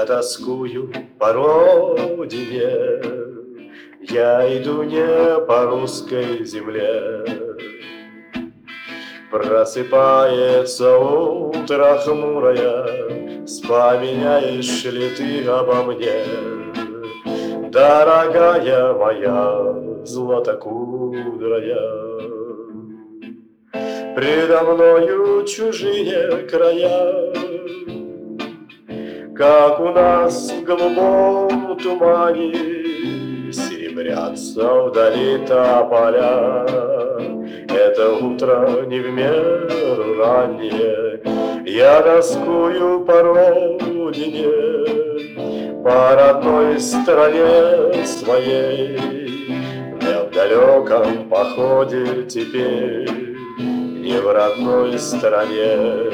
тоскую по родине, я иду не по русской земле. Просыпается утро хмурое, вспоминаешь ли ты обо мне, дорогая моя златокудрая? Предо мною чужие края, как у нас в голубом тумане серебрятся вдали тополя. Это утро не в меру раннее, я тоскую по родине, по родной стране своей. Я в далеком походе теперь, не в родной стране.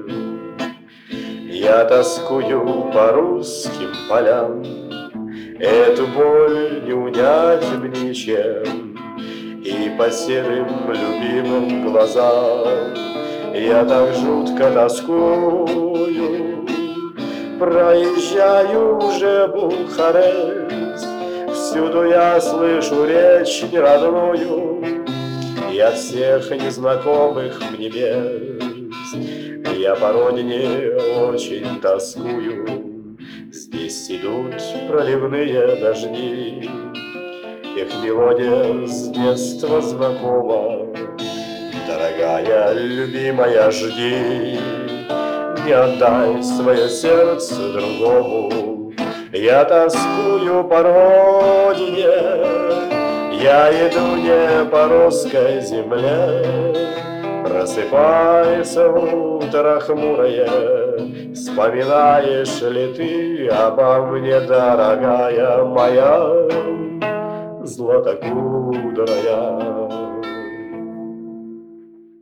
Я тоскую по русским полям, эту боль не унять ничем, и по серым любимым глазам я так жутко тоскую. Проезжаю уже Бухарест, всюду я слышу речь неродную, и от всех незнакомых мне мест я по родине очень тоскую. Здесь идут проливные дожди, их мелодия с детства знакома. Дорогая, любимая, жди, не отдай свое сердце другому. Я тоскую по родине, я иду не по русской земле. Просыпается утро хмурое, вспоминаешь ли ты обо мне, дорогая моя златокудрая?